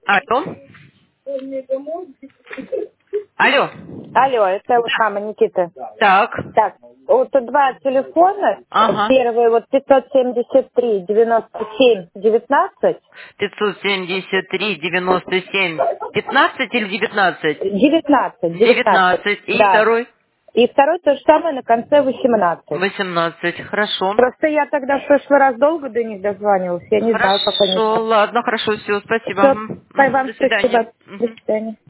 Алло. Алло. Алло, это вот мама Никита. Так. Так, вот два телефона. Ага. Первый вот 573 97 19. 573, 97, 15 или 19? 19, 19. 19. И Да. второй? И второй то же самое на конце 18. 18. Хорошо. Просто я тогда в прошлый раз долго до них дозванивалась. Я не знаю, как они Хорошо. там. Ладно, хорошо. Все, спасибо. Все, Мгм. вам До свидания. спасибо. До Мгм. свидания.